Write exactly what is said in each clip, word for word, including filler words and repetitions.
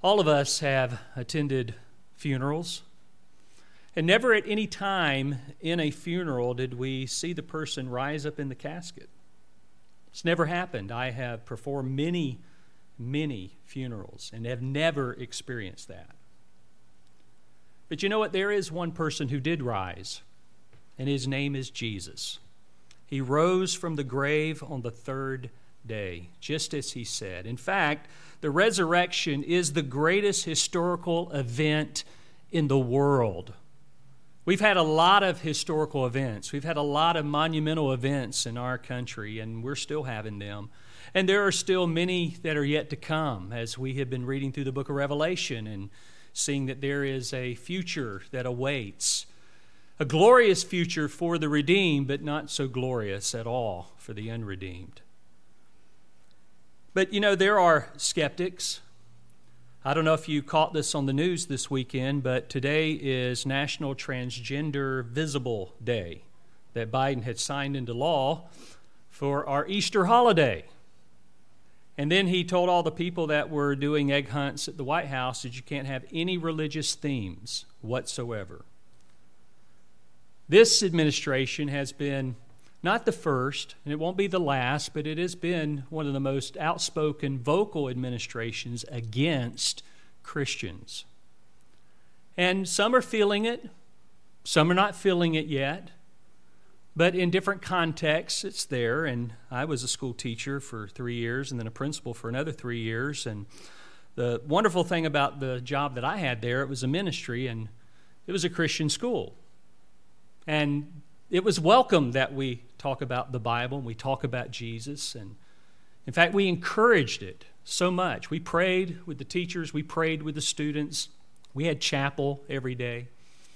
All of us have attended funerals, and never at any time in a funeral did we see the person rise up in the casket. It's never happened. I have performed many, many funerals and have never experienced that. But you know what? There is one person who did rise, and his name is Jesus. He rose from the grave on the third day, just as he said. In fact, the resurrection is the greatest historical event in the world. We've had a lot of historical events. We've had a lot of monumental events in our country, and we're still having them. And there are still many that are yet to come, as we have been reading through the book of Revelation and seeing that there is a future that awaits. A glorious future for the redeemed, but not so glorious at all for the unredeemed. But, you know, there are skeptics. I don't know if you caught this on the news this weekend, but today is National Transgender Visible Day that Biden had signed into law for our Easter holiday. And then he told all the people that were doing egg hunts at the White House that you can't have any religious themes whatsoever. This administration has been not the first, and it won't be the last, but it has been one of the most outspoken, vocal administrations against Christians. And some are feeling it, some are not feeling it yet, but in different contexts it's there. And I was a school teacher for three years and then a principal for another three years. And the wonderful thing about the job that I had there, it was a ministry and it was a Christian school. And it was welcome that we talk about the Bible and we talk about Jesus. And in fact, we encouraged it so much. We prayed with the teachers. We prayed with the students. We had chapel every day.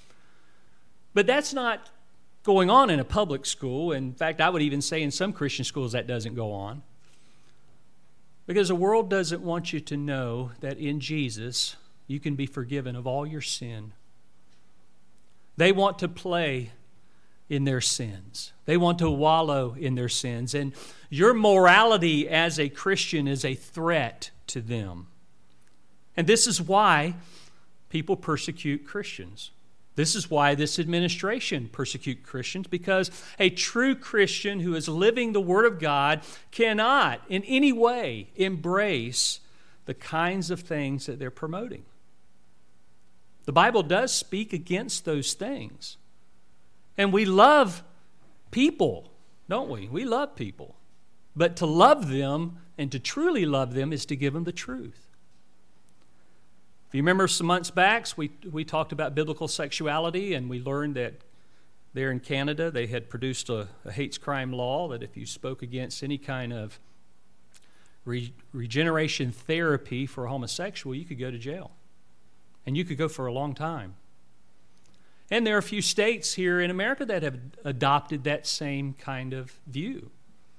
But that's not going on in a public school. In fact, I would even say in some Christian schools that doesn't go on. Because the world doesn't want you to know that in Jesus you can be forgiven of all your sin. They want to play in their sins. They want to wallow in their sins. And your morality as a Christian is a threat to them. And this is why people persecute Christians. This is why this administration persecutes Christians, because a true Christian who is living the Word of God cannot in any way embrace the kinds of things that they're promoting. The Bible does speak against those things. And we love people, don't we? We love people. But to love them and to truly love them is to give them the truth. If you remember some months back, we, we talked about biblical sexuality, and we learned that there in Canada they had produced a, a hate crime law that if you spoke against any kind of re, regeneration therapy for a homosexual, you could go to jail. And you could go for a long time. And there are a few states here in America that have adopted that same kind of view.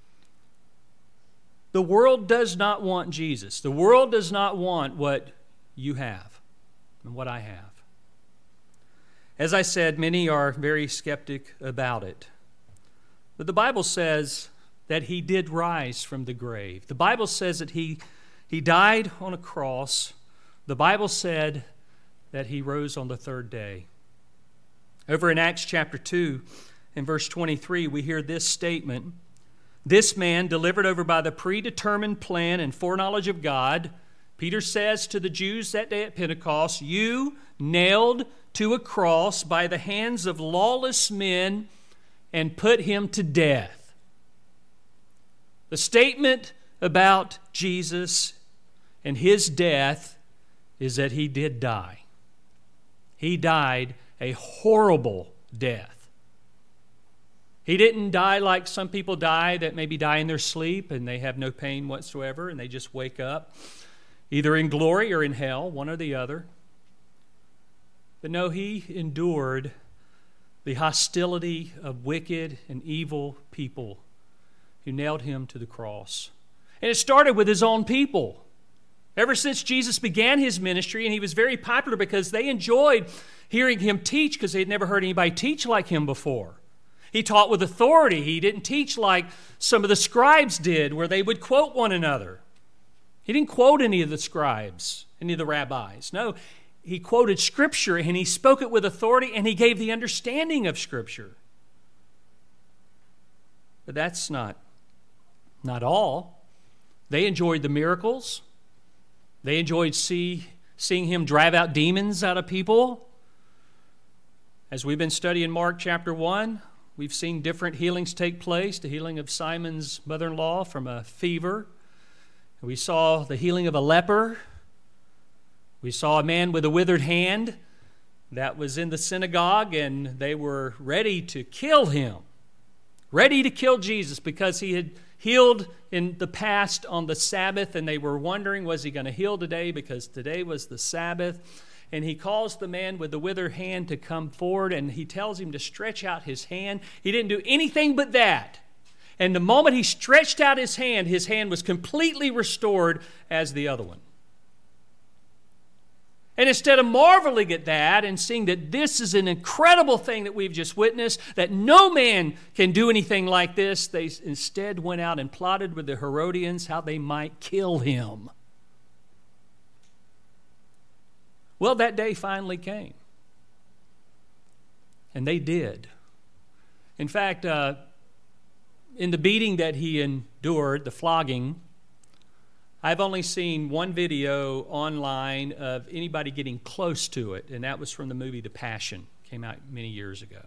The world does not want Jesus. The world does not want what you have and what I have. As I said, many are very skeptic about it. But the Bible says that he did rise from the grave. The Bible says that he, he died on a cross. The Bible said that he rose on the third day. Over in Acts chapter two, in verse twenty-three, we hear this statement. This man, delivered over by the predetermined plan and foreknowledge of God, Peter says to the Jews that day at Pentecost, you nailed to a cross by the hands of lawless men and put him to death. The statement about Jesus and his death is that he did die. He died a horrible death. He didn't die like some people die that maybe die in their sleep and they have no pain whatsoever and they just wake up either in glory or in hell, one or the other. But no, he endured the hostility of wicked and evil people who nailed him to the cross. And it started with his own people. Ever since Jesus began his ministry, and he was very popular because they enjoyed hearing him teach because they had never heard anybody teach like him before. He taught with authority. He didn't teach like some of the scribes did, where they would quote one another. He didn't quote any of the scribes any of the rabbis. No, he quoted Scripture, and he spoke it with authority, and he gave the understanding of Scripture. But that's not, not all. They enjoyed the miracles. They enjoyed see, seeing him drive out demons out of people. As we've been studying Mark chapter one, we've seen different healings take place. The healing of Simon's mother-in-law from a fever. We saw the healing of a leper. We saw a man with a withered hand that was in the synagogue, and they were ready to kill him. Ready to kill Jesus because he had healed in the past on the Sabbath, and they were wondering, was he going to heal today because today was the Sabbath? And he calls the man with the withered hand to come forward, and he tells him to stretch out his hand. He didn't do anything but that. And the moment he stretched out his hand, his hand was completely restored as the other one. And instead of marveling at that and seeing that this is an incredible thing that we've just witnessed, that no man can do anything like this, they instead went out and plotted with the Herodians how they might kill him. Well, that day finally came. And they did. In fact, uh, in the beating that he endured, the flogging, I've only seen one video online of anybody getting close to it, and that was from the movie The Passion. Came out many years ago.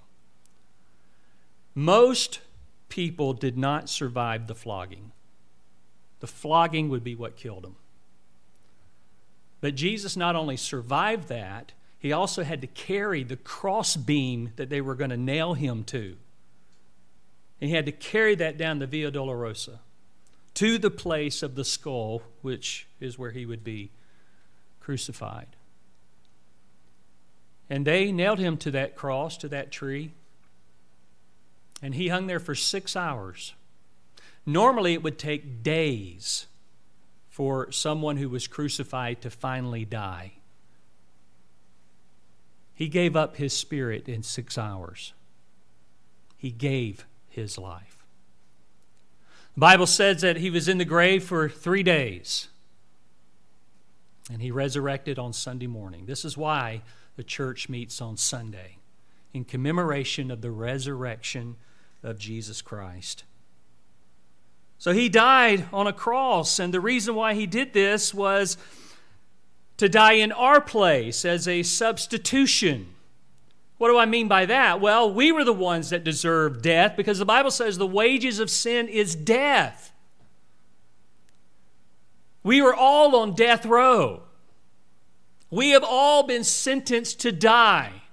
Most people did not survive the flogging. The flogging would be what killed them. But Jesus not only survived that, he also had to carry the crossbeam that they were going to nail him to. And he had to carry that down the Via Dolorosa to the place of the skull, which is where he would be crucified. And they nailed him to that cross, to that tree, and he hung there for six hours. Normally it would take days for someone who was crucified to finally die. He gave up his spirit in six hours. He gave his life. The Bible says that he was in the grave for three days. And he resurrected on Sunday morning. This is why the church meets on Sunday, in commemoration of the resurrection of Jesus Christ. So he died on a cross, and the reason why he did this was to die in our place as a substitution. What do I mean by that? Well, we were the ones that deserved death because the Bible says the wages of sin is death. We were all on death row. We have all been sentenced to die.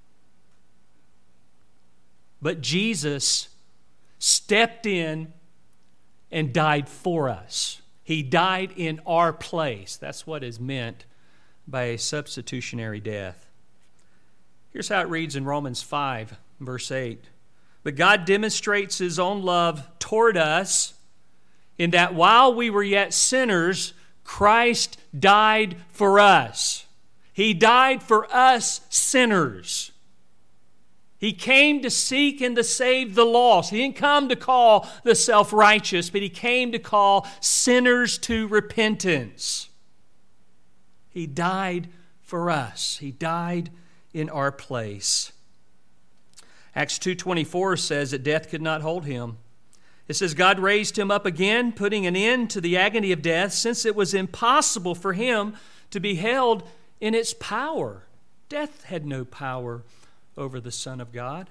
But Jesus stepped in and died for us. He died in our place. That's what is meant by a substitutionary death. Here's how it reads in Romans five, verse eight. But God demonstrates his own love toward us in that while we were yet sinners, Christ died for us. He died for us sinners. He came to seek and to save the lost. He didn't come to call the self-righteous, but he came to call sinners to repentance. He died for us. He died in our place. Acts two twenty-four says that death could not hold him. It says God raised him up again, putting an end to the agony of death, since it was impossible for him to be held in its power. Death had no power over the Son of God.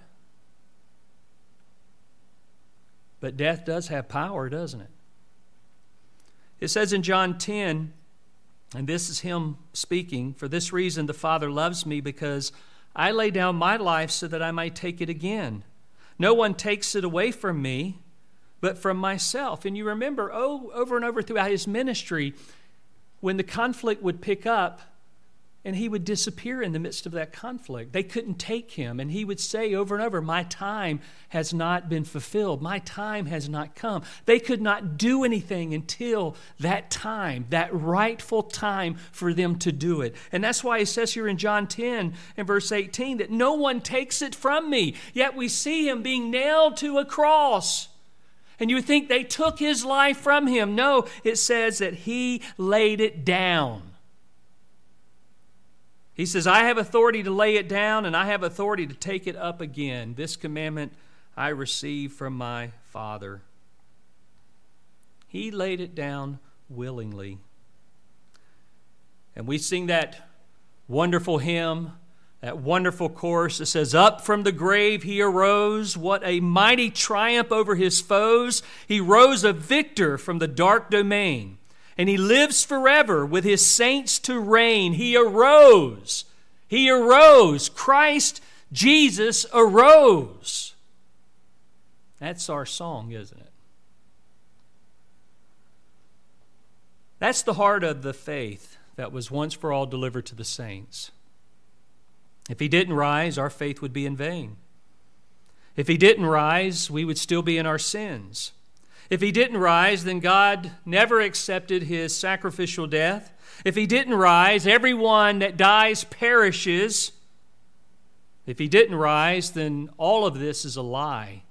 But death does have power, doesn't it? It says in John ten, and this is him speaking, "For this reason the Father loves me, because I lay down my life so that I might take it again. No one takes it away from me, but from myself." And you remember, oh, over and over throughout his ministry, when the conflict would pick up, and he would disappear in the midst of that conflict. They couldn't take him. And he would say over and over, "My time has not been fulfilled. My time has not come." They could not do anything until that time, that rightful time for them to do it. And that's why he says here in John ten and verse eighteen that no one takes it from me. Yet we see him being nailed to a cross. And you would think they took his life from him. No, it says that he laid it down. He says, I have authority to lay it down, and I have authority to take it up again. This commandment I received from my Father. He laid it down willingly. And we sing that wonderful hymn, that wonderful chorus that says, up from the grave he arose, what a mighty triumph over his foes. He rose a victor from the dark domain, and he lives forever with his saints to reign. He arose. He arose. Christ Jesus arose. That's our song, isn't it? That's the heart of the faith that was once for all delivered to the saints. If he didn't rise, our faith would be in vain. If he didn't rise, we would still be in our sins. If he didn't rise, then God never accepted his sacrificial death. If he didn't rise, everyone that dies perishes. If he didn't rise, then all of this is a lie.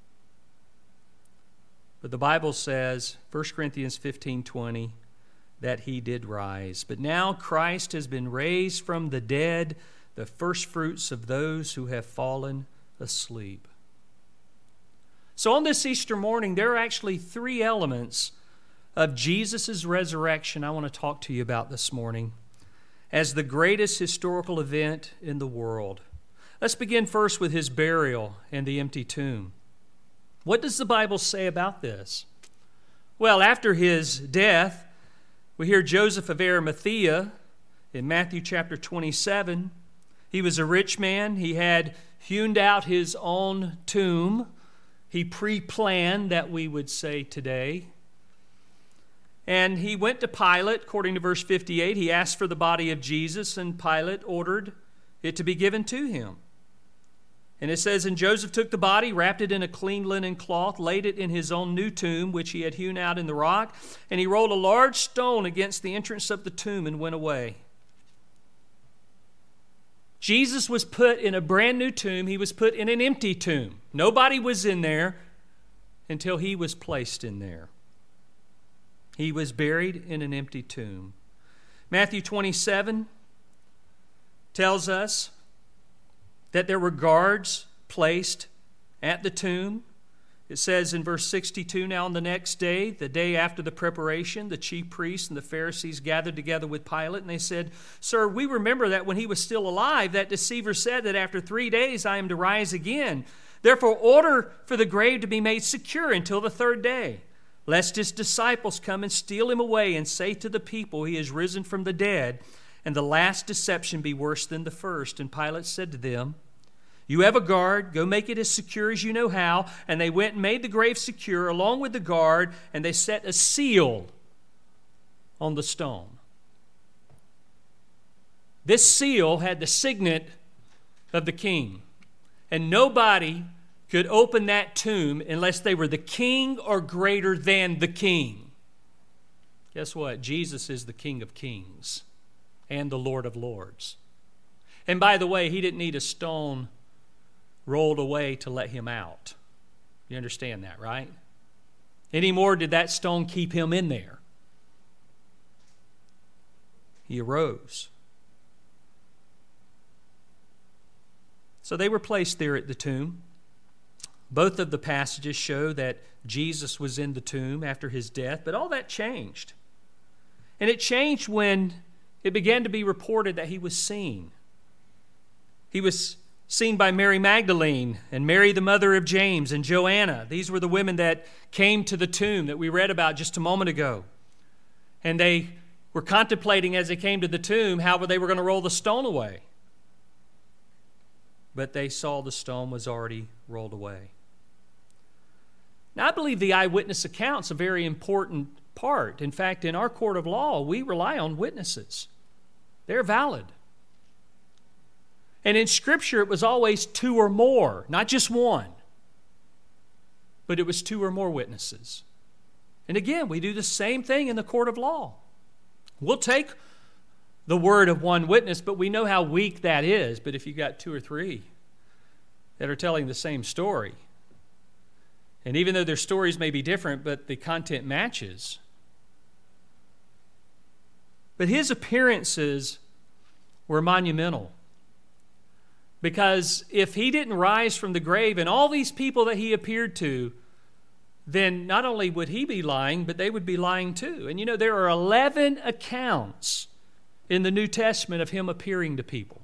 But the Bible says, First Corinthians fifteen twenty, that he did rise. But now Christ has been raised from the dead, the firstfruits of those who have fallen asleep. So on this Easter morning, there are actually three elements of Jesus' resurrection I want to talk to you about this morning as the greatest historical event in the world. Let's begin first with his burial and the empty tomb. What does the Bible say about this? Well, after his death, we hear Joseph of Arimathea in Matthew chapter twenty-seven. He was a rich man. He had hewn out his own tomb. He pre-planned, that we would say today. And he went to Pilate, according to verse fifty-eight. He asked for the body of Jesus, and Pilate ordered it to be given to him. And it says, and Joseph took the body, wrapped it in a clean linen cloth, laid it in his own new tomb, which he had hewn out in the rock, and he rolled a large stone against the entrance of the tomb and went away. Jesus was put in a brand new tomb. He was put in an empty tomb. Nobody was in there until he was placed in there. He was buried in an empty tomb. Matthew twenty-seven tells us that there were guards placed at the tomb. It says in verse sixty-two, now on the next day, the day after the preparation, the chief priests and the Pharisees gathered together with Pilate, and they said, Sir, we remember that when he was still alive, that deceiver said that after three days I am to rise again. Therefore order for the grave to be made secure until the third day, lest his disciples come and steal him away and say to the people, he is risen from the dead, and the last deception be worse than the first. And Pilate said to them, you have a guard, go make it as secure as you know how. And they went and made the grave secure along with the guard, and they set a seal on the stone. This seal had the signet of the king, and nobody could open that tomb unless they were the king or greater than the king. Guess what? Jesus is the King of Kings and the Lord of Lords. And by the way, he didn't need a stone rolled away to let him out. You understand that, right? Any more did that stone keep him in there. He arose. So they were placed there at the tomb. Both of the passages show that Jesus was in the tomb after his death, but all that changed. And it changed when it began to be reported that he was seen. He was seen by Mary Magdalene and Mary, the mother of James, and Joanna. These were the women that came to the tomb that we read about just a moment ago. And they were contemplating as they came to the tomb how they were going to roll the stone away. But they saw the stone was already rolled away. Now, I believe the eyewitness account's a very important part. In fact, in our court of law, we rely on witnesses. They're valid. And in Scripture, it was always two or more, not just one. But it was two or more witnesses. And again, we do the same thing in the court of law. We'll take the word of one witness, but we know how weak that is. But if you've got two or three that are telling the same story, and even though their stories may be different, but the content matches. But his appearances were monumental. Because if he didn't rise from the grave and all these people that he appeared to, then not only would he be lying, but they would be lying too. And you know, there are eleven accounts in the New Testament of him appearing to people.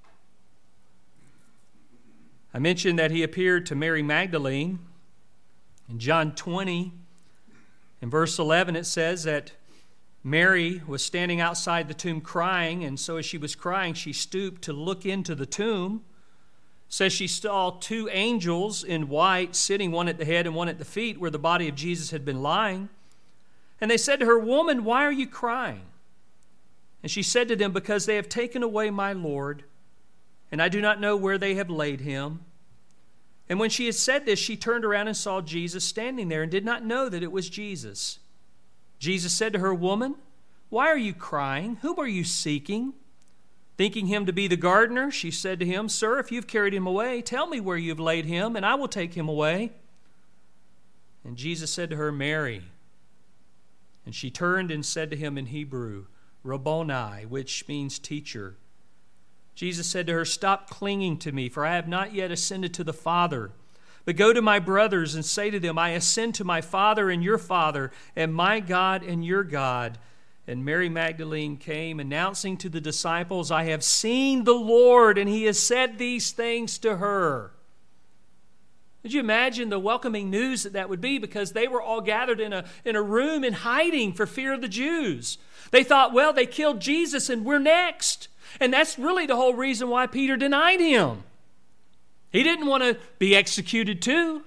I mentioned that he appeared to Mary Magdalene. In John twenty, in verse eleven, it says that Mary was standing outside the tomb crying, and so as she was crying, she stooped to look into the tomb. It says she saw two angels in white sitting, one at the head and one at the feet, where the body of Jesus had been lying. And they said to her, "Woman, why are you crying?" And she said to them, "Because they have taken away my Lord, and I do not know where they have laid him." And when she had said this, she turned around and saw Jesus standing there and did not know that it was Jesus. Jesus said to her, "Woman, why are you crying? Whom are you seeking?" Thinking him to be the gardener, she said to him, "Sir, if you've carried him away, tell me where you have laid him, and I will take him away." And Jesus said to her, "Mary." And she turned and said to him in Hebrew, "Rabboni," which means teacher. Jesus said to her, "Stop clinging to me, for I have not yet ascended to the Father. But go to my brothers and say to them, I ascend to my Father and your Father, and my God and your God." And Mary Magdalene came, announcing to the disciples, "I have seen the Lord, and he has said these things to her." Could you imagine the welcoming news that that would be? Because they were all gathered in a, in a room in hiding for fear of the Jews. They thought, well, they killed Jesus and we're next. And that's really the whole reason why Peter denied him. He didn't want to be executed too.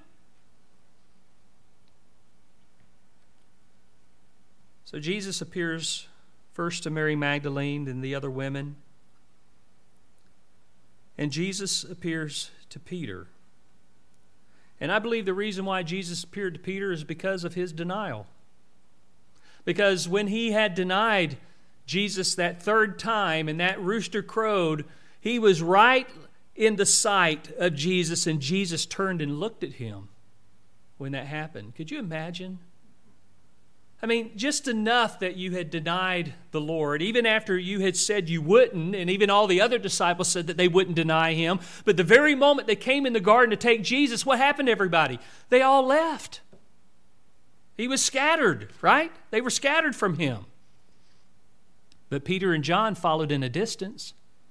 So Jesus appears first to Mary Magdalene, then the other women. And Jesus appears to Peter. And I believe the reason why Jesus appeared to Peter is because of his denial. Because when he had denied Jesus that third time and that rooster crowed, he was right in the sight of Jesus, and Jesus turned and looked at him when that happened. Could you imagine? I mean, just enough that you had denied the Lord, even after you had said you wouldn't, and even all the other disciples said that they wouldn't deny him. But the very moment they came in the garden to take Jesus, what happened to everybody? They all left. He was scattered, right? They were scattered from him. But Peter and John followed in a distance.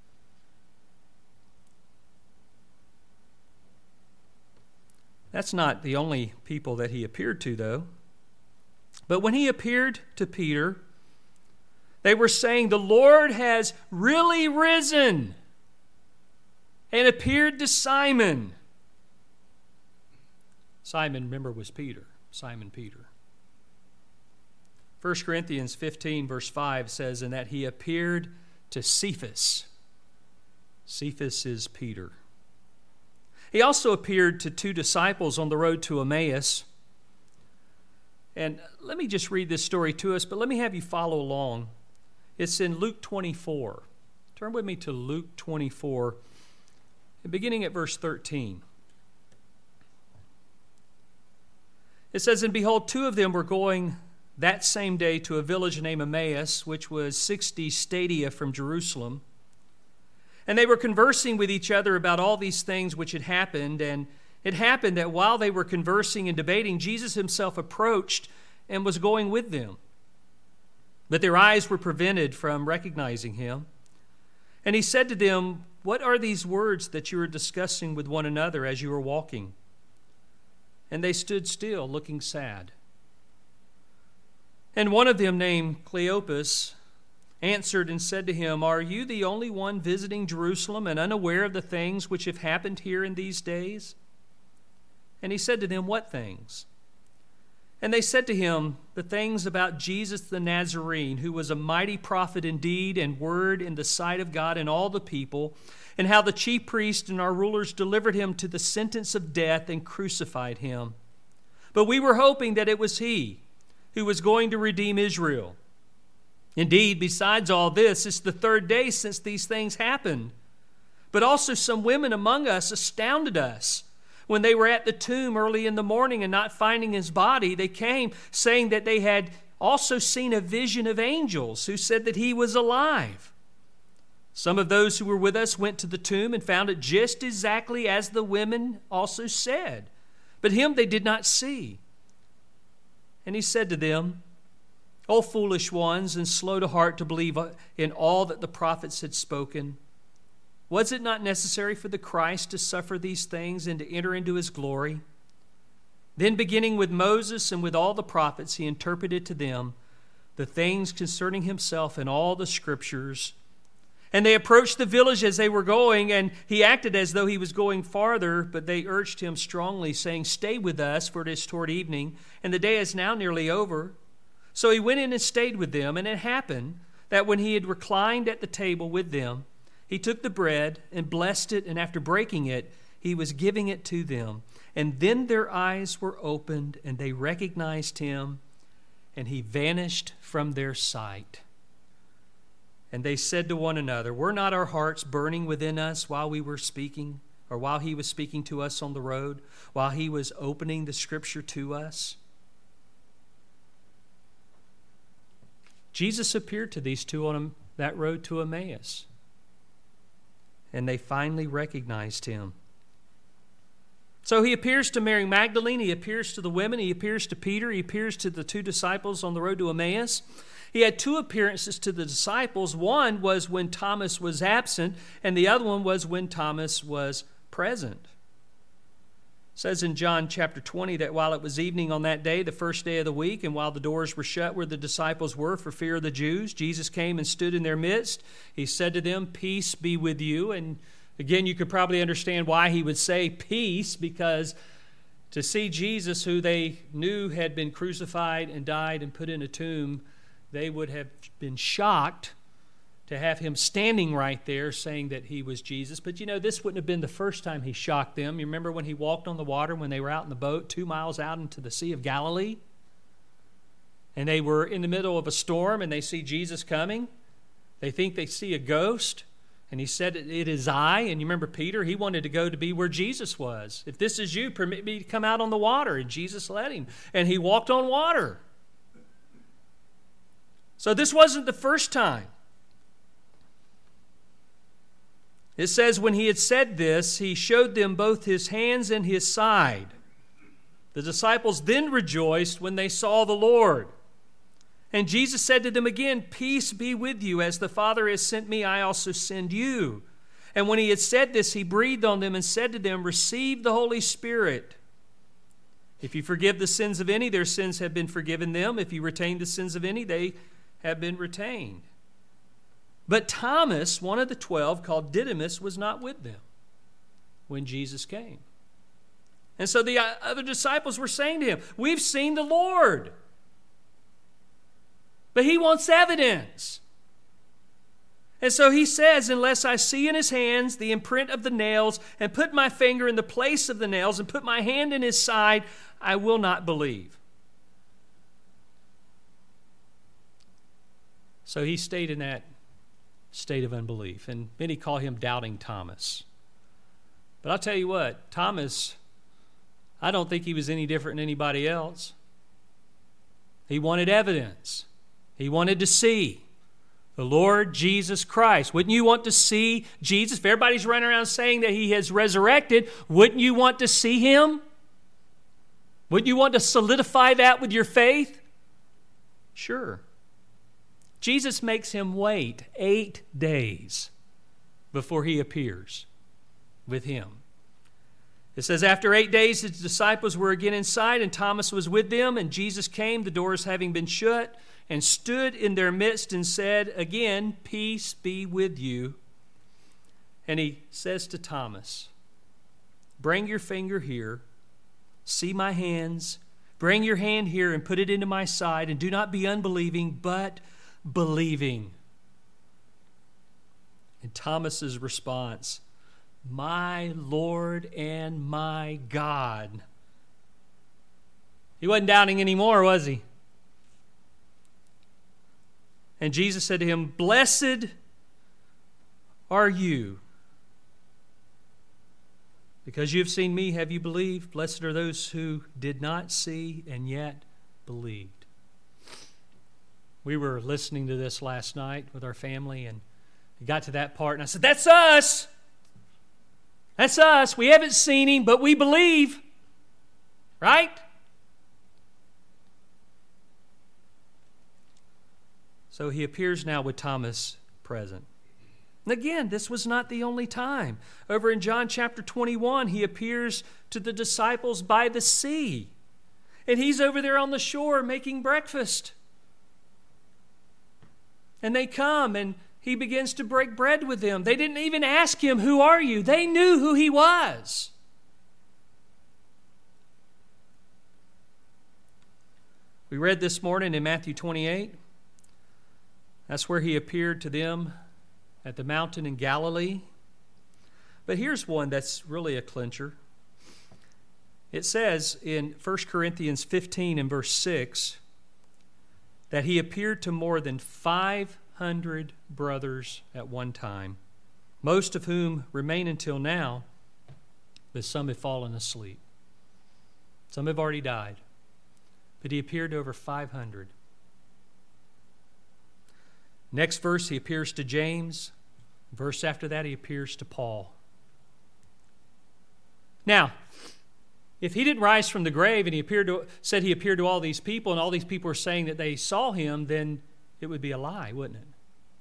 That's not the only people that he appeared to, though. But when he appeared to Peter, they were saying, "The Lord has really risen," and appeared to Simon. Simon, remember, was Peter. Simon Peter. First Corinthians fifteen, verse five says, "And that he appeared to Cephas." Cephas is Peter. He also appeared to two disciples on the road to Emmaus. And let me just read this story to us, but let me have you follow along. It's in Luke twenty-four. Turn with me to Luke twenty-four, beginning at verse thirteen. It says, "And behold, two of them were going that same day to a village named Emmaus, which was sixty stadia from Jerusalem. And they were conversing with each other about all these things which had happened. And it happened that while they were conversing and debating, Jesus himself approached and was going with them. But their eyes were prevented from recognizing him. And he said to them, 'What are these words that you are discussing with one another as you are walking?' And they stood still, looking sad. And one of them, named Cleopas, answered and said to him, 'Are you the only one visiting Jerusalem and unaware of the things which have happened here in these days?' And he said to them, 'What things?' And they said to him, 'The things about Jesus the Nazarene, who was a mighty prophet in deed and word in the sight of God and all the people, and how the chief priests and our rulers delivered him to the sentence of death and crucified him. But we were hoping that it was he who was going to redeem Israel. Indeed, besides all this, it's the third day since these things happened. But also some women among us astounded us. When they were at the tomb early in the morning and not finding his body, they came saying that they had also seen a vision of angels who said that he was alive. Some of those who were with us went to the tomb and found it just exactly as the women also said. But him they did not see. And he said to them, O foolish ones, and slow to heart to believe in all that the prophets had spoken. Was it not necessary for the Christ to suffer these things and to enter into his glory? Then beginning with Moses and with all the prophets, he interpreted to them the things concerning himself in all the scriptures. And they approached the village as they were going, and he acted as though he was going farther, but they urged him strongly, saying, Stay with us, for it is toward evening, and the day is now nearly over. So he went in and stayed with them, and it happened that when he had reclined at the table with them, he took the bread and blessed it, and after breaking it, he was giving it to them. And then their eyes were opened, and they recognized him, and he vanished from their sight. And they said to one another, Were not our hearts burning within us while we were speaking, or while he was speaking to us on the road, while he was opening the scripture to us? Jesus appeared to these two on that road to Emmaus, and they finally recognized him. So he appears to Mary Magdalene, he appears to the women, he appears to Peter, he appears to the two disciples on the road to Emmaus. He had two appearances to the disciples. One was when Thomas was absent, and the other one was when Thomas was present. It says in John chapter twenty that while it was evening on that day, the first day of the week, and while the doors were shut where the disciples were for fear of the Jews, Jesus came and stood in their midst. He said to them, Peace be with you. And again, you could probably understand why he would say peace, because to see Jesus, who they knew had been crucified and died and put in a tomb, they would have been shocked to have him standing right there saying that he was Jesus. But you know, this wouldn't have been the first time he shocked them. You remember when he walked on the water when they were out in the boat two miles out into the Sea of Galilee? And they were in the middle of a storm and they see Jesus coming. They think they see a ghost. And he said, It is I. And you remember Peter, he wanted to go to be where Jesus was. If this is you, permit me to come out on the water. And Jesus let him. And he walked on water. So this wasn't the first time. It says, when he had said this, he showed them both his hands and his side. The disciples then rejoiced when they saw the Lord. And Jesus said to them again, Peace be with you. As the Father has sent me, I also send you. And when he had said this, he breathed on them and said to them, Receive the Holy Spirit. If you forgive the sins of any, their sins have been forgiven them. If you retain the sins of any, they have been retained. But Thomas, one of the twelve, called Didymus, was not with them when Jesus came. And so the other disciples were saying to him, We've seen the Lord. But he wants evidence. And so he says, Unless I see in his hands the imprint of the nails, and put my finger in the place of the nails, and put my hand in his side, I will not believe. So he stayed in that state of unbelief. And many call him Doubting Thomas. But I'll tell you what, Thomas, I don't think he was any different than anybody else. He wanted evidence. He wanted to see the Lord Jesus Christ. Wouldn't you want to see Jesus? If everybody's running around saying that he has resurrected, wouldn't you want to see him? Wouldn't you want to solidify that with your faith? Sure. Jesus makes him wait eight days before he appears with him. It says, After eight days, his disciples were again inside, and Thomas was with them, and Jesus came, the doors having been shut, and stood in their midst and said again, Peace be with you. And he says to Thomas, Bring your finger here, see my hands, bring your hand here and put it into my side, and do not be unbelieving, but believing. And Thomas's response, My Lord and my God. He wasn't doubting anymore, was he? And Jesus said to him, Blessed are you. Because you have seen me, have you believed? Blessed are those who did not see and yet believed. We were listening to this last night with our family, and He got to that part, and I said, that's us. That's us. We haven't seen him, but we believe. Right? So he appears now with Thomas present. And again, this was not the only time. Over in John chapter twenty-one, he appears to the disciples by the sea. And he's over there on the shore making breakfast. And they come and he begins to break bread with them. They didn't even ask him, who are you? They knew who he was. We read this morning in Matthew twenty-eight. That's where he appeared to them at the mountain in Galilee. But here's one that's really a clincher. It says in First Corinthians fifteen and verse six that he appeared to more than five hundred brothers at one time, most of whom remain until now, but some have fallen asleep. Some have already died. But he appeared to over five hundred. Next verse, he appears to James. Verse after that, he appears to Paul. Now, if he didn't rise from the grave and he appeared to, said he appeared to all these people and all these people were saying that they saw him, then it would be a lie, wouldn't it?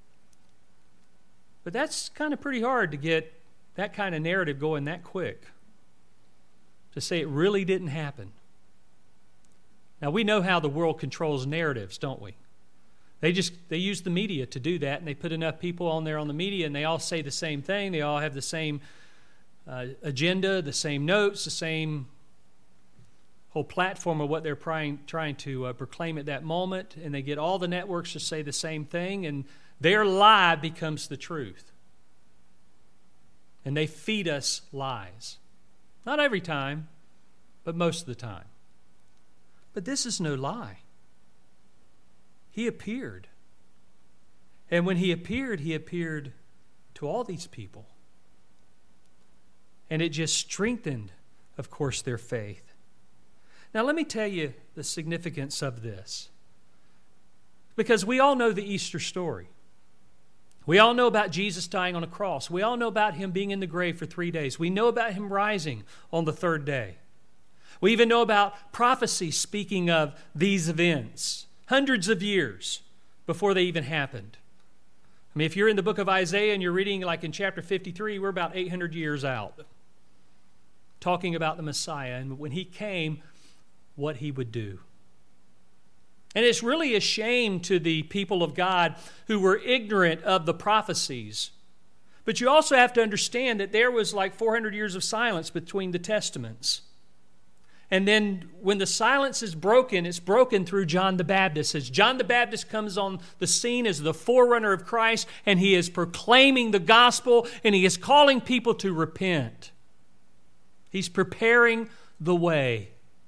But that's kind of pretty hard to get that kind of narrative going that quick. To say it really didn't happen. Now, we know how the world controls narratives, don't we? They just, they use the media to do that, and they put enough people on there on the media, and they all say the same thing. They all have the same uh, agenda, the same notes, the same whole platform of what they're trying, trying to uh, proclaim at that moment, and they get all the networks to say the same thing, and their lie becomes the truth. And they feed us lies. Not every time, but most of the time. But this is no lie. He appeared. And when he appeared, he appeared to all these people. And it just strengthened, of course, their faith. Now, let me tell you the significance of this. Because we all know the Easter story. We all know about Jesus dying on a cross. We all know about him being in the grave for three days. We know about him rising on the third day. We even know about prophecy speaking of these events hundreds of years before they even happened. I mean, if you're in the book of Isaiah and you're reading like in chapter fifty-three, we're about eight hundred years out, talking about the Messiah and when he came, what he would do. And it's really a shame to the people of God who were ignorant of the prophecies. But you also have to understand that there was like four hundred years of silence between the testaments. And then when the silence is broken, it's broken through John the Baptist. As John the Baptist comes on the scene as the forerunner of Christ, and he is proclaiming the gospel, and he is calling people to repent. He's preparing the way.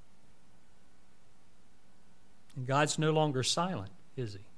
And God's no longer silent, is he?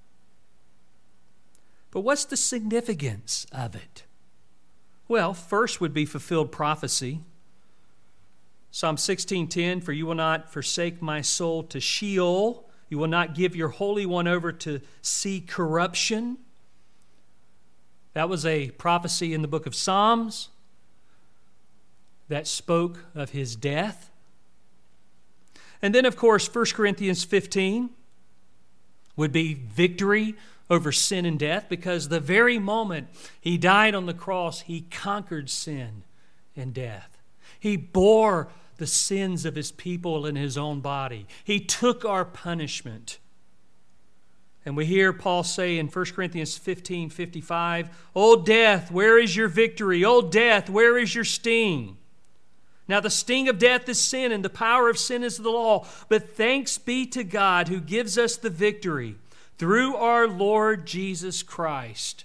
But what's the significance of it? Well, first would be fulfilled prophecy. Psalm sixteen ten, for you will not forsake my soul to Sheol. You will not give your Holy One over to see corruption. That was a prophecy in the book of Psalms that spoke of his death. And then, of course, First Corinthians fifteen would be victory over sin and death, because the very moment he died on the cross, he conquered sin and death. He bore the sins of his people in his own body. He took our punishment. And we hear Paul say in First Corinthians fifteen fifty-five, O death, where is your victory? O death, where is your sting? Now the sting of death is sin, and the power of sin is the law. But thanks be to God who gives us the victory through our Lord Jesus Christ.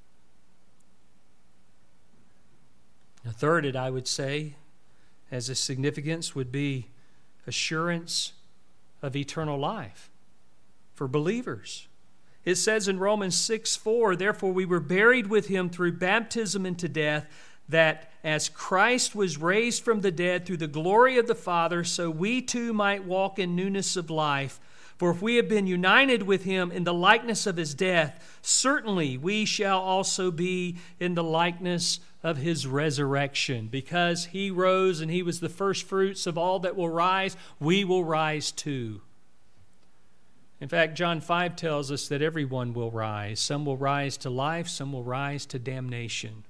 A third, I would say, as a significance would be assurance of eternal life for believers. It says in Romans six four, therefore we were buried with him through baptism into death, that as Christ was raised from the dead through the glory of the Father, so we too might walk in newness of life. For if we have been united with him in the likeness of his death, certainly we shall also be in the likeness of his resurrection. Because he rose and he was the first fruits of all that will rise, we will rise too. In fact, John five tells us that everyone will rise. Some will rise to life, some will rise to damnation.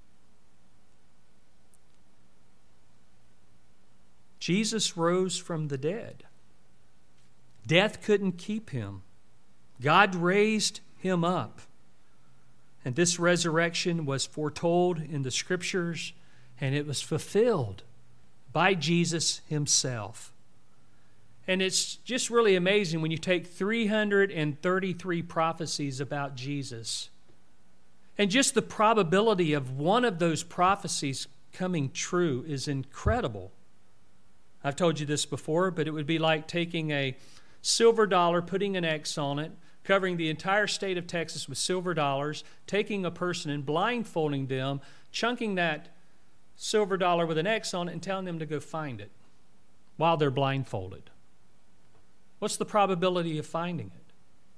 Jesus rose from the dead. Death couldn't keep him. God raised him up. And this resurrection was foretold in the Scriptures, and it was fulfilled by Jesus himself. And it's just really amazing when you take three hundred thirty-three prophecies about Jesus, and just the probability of one of those prophecies coming true is incredible. I've told you this before, but it would be like taking a silver dollar, putting an X on it, covering the entire state of Texas with silver dollars, taking a person and blindfolding them, chunking that silver dollar with an X on it and telling them to go find it while they're blindfolded. What's the probability of finding it?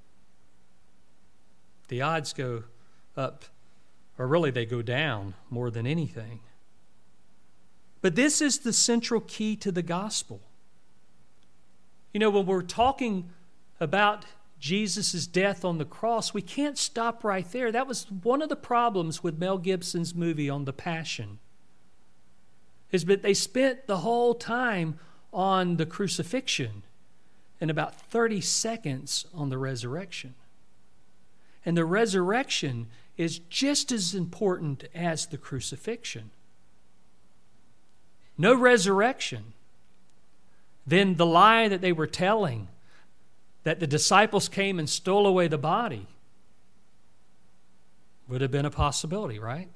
The odds go up, or really they go down more than anything. But this is the central key to the gospel. You know, when we're talking about Jesus' death on the cross, we can't stop right there. That was one of the problems with Mel Gibson's movie on the Passion, is that they spent the whole time on the crucifixion and about thirty seconds on the resurrection. And the resurrection is just as important as the crucifixion. No resurrection, then the lie that they were telling, that the disciples came and stole away the body, would have been a possibility, right?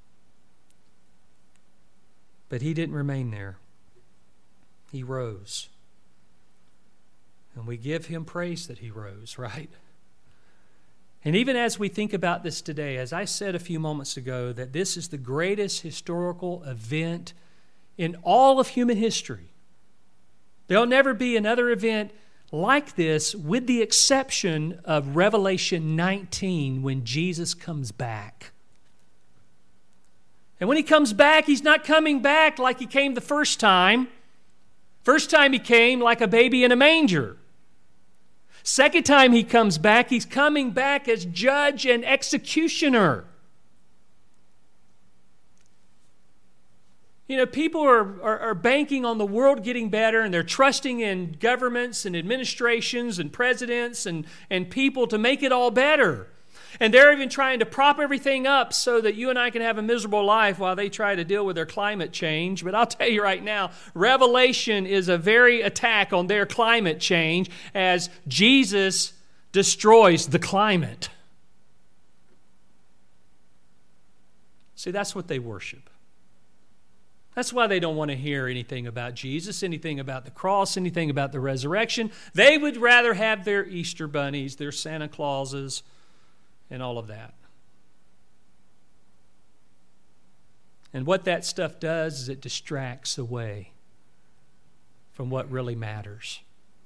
But he didn't remain there. He rose. And we give him praise that he rose, right? And even as we think about this today, as I said a few moments ago, that this is the greatest historical event in all of human history. There'll never be another event like this, with the exception of Revelation nineteen, when Jesus comes back. And when he comes back, he's not coming back like he came the first time. First time he came like a baby in a manger. Second time he comes back, he's coming back as judge and executioner. You know, people are, are, are banking on the world getting better, and they're trusting in governments and administrations and presidents and, and people to make it all better. And they're even trying to prop everything up so that you and I can have a miserable life while they try to deal with their climate change. But I'll tell you right now, Revelation is a very attack on their climate change as Jesus destroys the climate. See, that's what they worship. That's why they don't want to hear anything about Jesus, anything about the cross, anything about the resurrection. They would rather have their Easter bunnies, their Santa Clauses, and all of that. And what that stuff does is it distracts away from what really matters.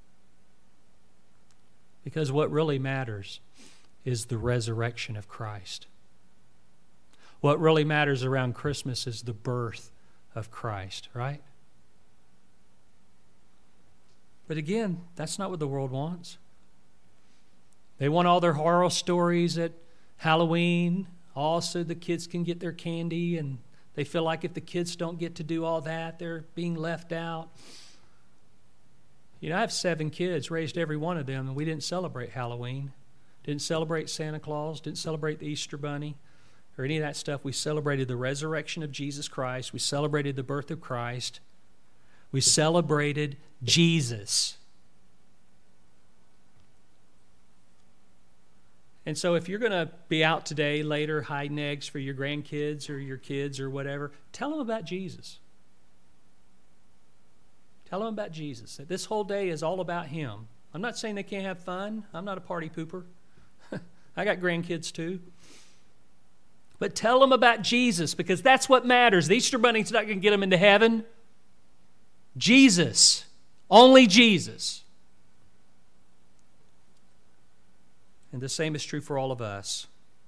Because what really matters is the resurrection of Christ. What really matters around Christmas is the birth of Christ, right? But again, that's not what the world wants. They want all their horror stories at Halloween, all so the kids can get their candy, and they feel like if the kids don't get to do all that, they're being left out. You know, I have seven kids, raised every one of them, and we didn't celebrate Halloween, didn't celebrate Santa Claus, didn't celebrate the Easter Bunny, or any of that stuff. We celebrated the resurrection of Jesus Christ. We celebrated the birth of Christ. We celebrated Jesus. And so if you're going to be out today, later, hiding eggs for your grandkids or your kids or whatever, tell them about Jesus. Tell them about Jesus. That this whole day is all about him. I'm not saying they can't have fun. I'm not a party pooper. I got grandkids too. But tell them about Jesus, because that's what matters. The Easter Bunny's not going to get them into heaven. Jesus. Only Jesus. And the same is true for all of us.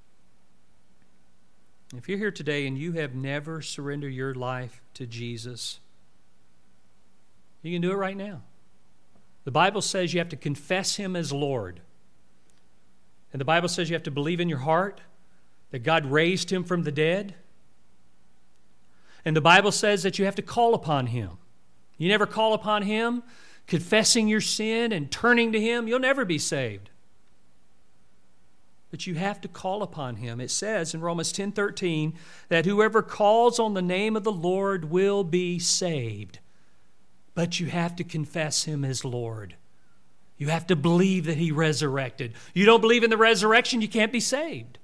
If you're here today and you have never surrendered your life to Jesus, you can do it right now. The Bible says you have to confess Him as Lord. And the Bible says you have to believe in your heart that God raised Him from the dead. And the Bible says that you have to call upon Him. You never call upon Him, confessing your sin and turning to Him, you'll never be saved. But you have to call upon Him. It says in Romans ten thirteen that whoever calls on the name of the Lord will be saved. But you have to confess Him as Lord. You have to believe that He resurrected. You don't believe in the resurrection, you can't be saved.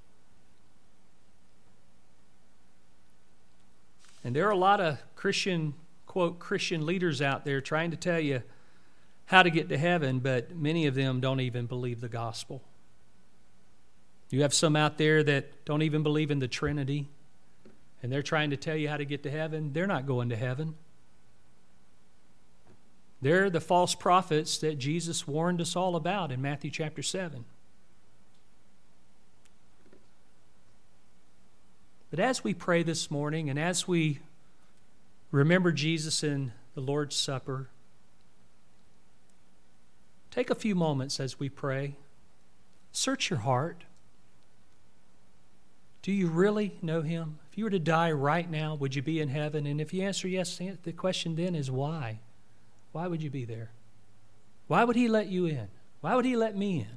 And there are a lot of Christian, quote, Christian leaders out there trying to tell you how to get to heaven, but many of them don't even believe the gospel. You have some out there that don't even believe in the Trinity, and they're trying to tell you how to get to heaven. They're not going to heaven. They're the false prophets that Jesus warned us all about in Matthew chapter seven. But as we pray this morning and as we remember Jesus in the Lord's Supper, take a few moments as we pray. Search your heart. Do you really know Him? If you were to die right now, would you be in heaven? And if you answer yes, the question then is why? Why would you be there? Why would He let you in? Why would He let me in?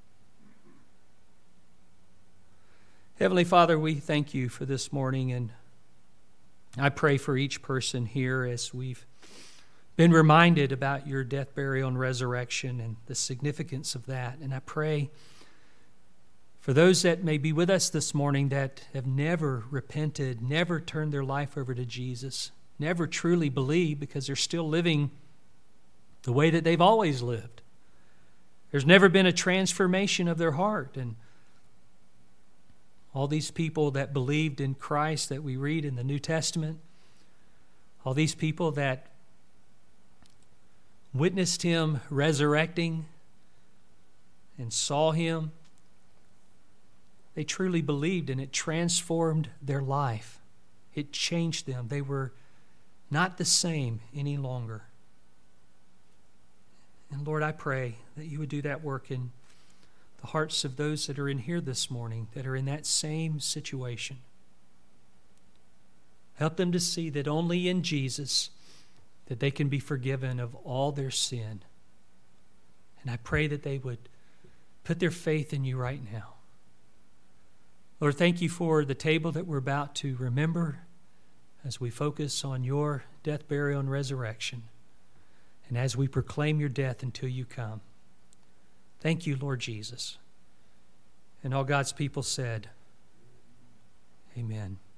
Heavenly Father, we thank You for this morning, and I pray for each person here as we've been reminded about Your death, burial, and resurrection and the significance of that. And I pray for those that may be with us this morning that have never repented, never turned their life over to Jesus, never truly believed because they're still living the way that they've always lived. There's never been a transformation of their heart. And all these people that believed in Christ that we read in the New Testament, all these people that witnessed Him resurrecting and saw Him, they truly believed, and it transformed their life. It changed them. They were not the same any longer. And Lord, I pray that You would do that work in the hearts of those that are in here this morning, that are in that same situation. Help them to see that only in Jesus that they can be forgiven of all their sin. And I pray that they would put their faith in You right now. Lord, thank You for the table that we're about to remember as we focus on Your death, burial, and resurrection, and as we proclaim Your death until You come. Thank You, Lord Jesus. And all God's people said, Amen.